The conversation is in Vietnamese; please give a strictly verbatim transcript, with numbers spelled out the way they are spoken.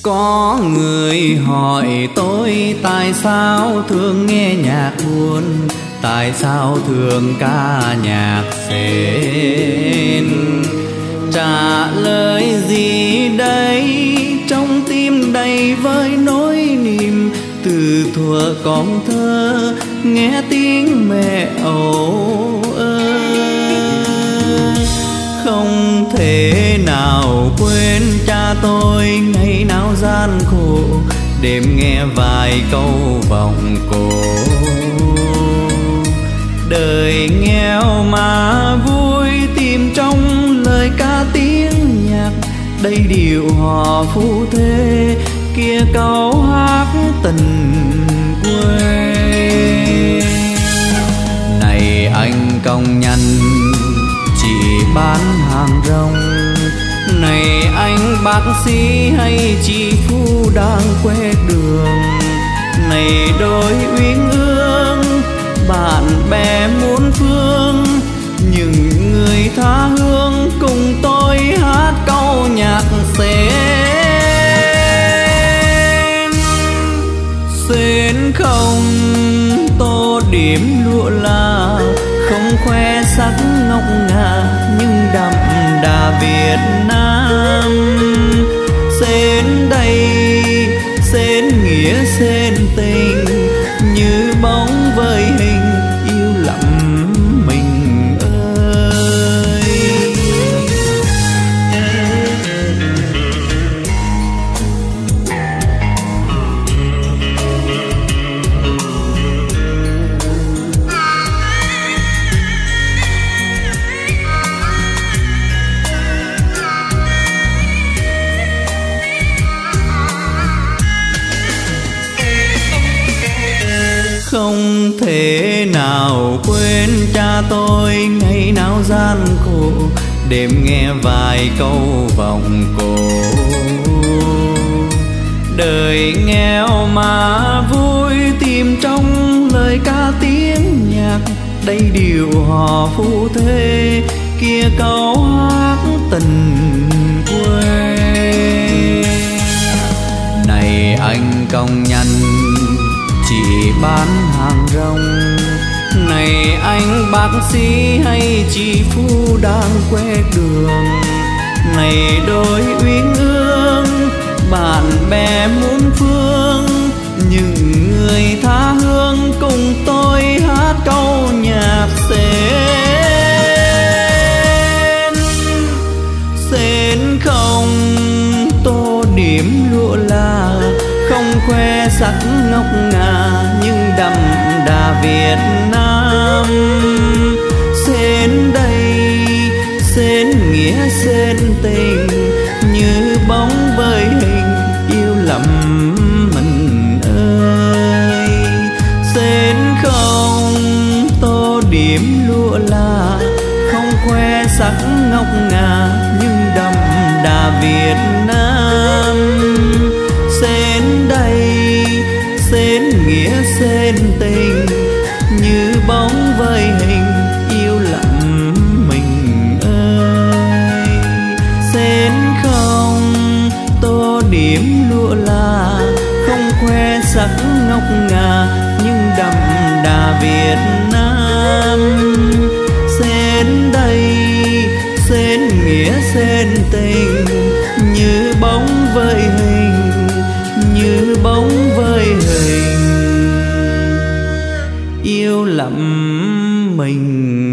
Có người hỏi tôi tại sao thường nghe nhạc buồn, tại sao thường ca nhạc sến. Trả lời gì đây, trong tim đầy với nỗi niềm. Từ thuở con thơ nghe tiếng mẹ âu ơ, không thể nào quên cha tôi ngày nào gian khổ, đêm nghe vài câu vọng cổ. Đời nghèo mà vui, tìm trong lời ca tiếng nhạc. Đây điệu hò phu thê, kia câu hát tình quê. Này anh công nhân chỉ bán hàng rong, này anh bác sĩ hay chị phu đang quét đường. Này đôi uyên ương bạn bè muôn phương, những người tha hương cùng tôi hát câu nhạc sến. Sến không tô điểm lụa là, không khoe sắc ngọc ngà nhưng đậm đà Việt Nam. Sến đây sến nghĩa sến tình, như bóng với hình yêu lắm mình ơi. Không thể nào quên cha tôi ngày nào gian khổ, đêm nghe vài câu vọng cổ. Đời nghèo mà vui, tìm trong lời ca tiếng nhạc. Đây điệu hò phu thê, kia câu hát tình quê. Này anh công nhân chỉ bán hàng rong, này anh bác sĩ hay chị phu đang quét đường. Này đôi uyên ương bạn bè muôn phương, những người tha hương cùng tôi hát câu nhạc sến. Sến không tô điểm lụa là, không khoe sắc ngọc ngà nhưng đậm đà Việt Nam. Sến đây sến nghĩa sến tình, như bóng với hình yêu lắm mình ơi. Sến không tô điểm lụa là, không khoe sắc ngọc ngà nhưng đậm đà Việt Nam. Sến đây sến nghĩa sến tình, như bóng với hình yêu lắm mình ơi. Sến không tô điểm lụa là, không khoe sắc ngọc ngà nhưng đậm đà Việt Nam. Sến đây sến nghĩa sến tình, như bóng với hình, như bóng với hình yêu lắm mình